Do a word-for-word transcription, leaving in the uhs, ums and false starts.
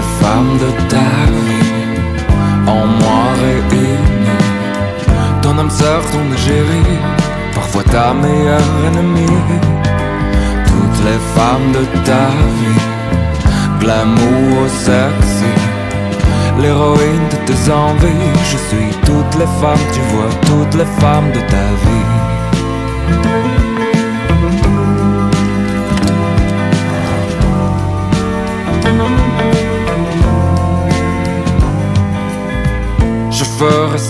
les femmes de ta vie en moi réunies. Ton âme sœur, ton égérie, parfois ta meilleure ennemie. Toutes les femmes de ta vie, glamour sexy, l'héroïne de tes envies. Je suis toutes les femmes, tu vois, toutes les femmes de ta vie. Je ferai